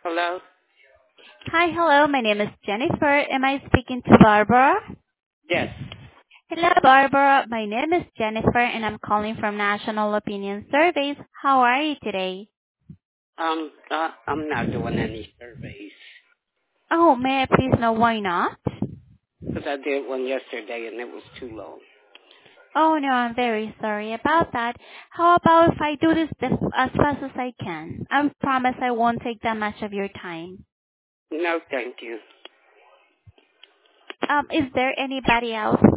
Hello? Hi, hello. My name is Jennifer. Am I speaking to Barbara? Yes. Hello, Barbara. My name is Jennifer, and I'm calling from National Opinion Surveys. How are you today? I'm not doing any surveys Oh, may I please know why not? because I did one yesterday and it was too long. Oh, no, I'm very sorry about that. How about if I do this as fast as I can? I promise I won't take that much of your time. No, thank you. Is there anybody else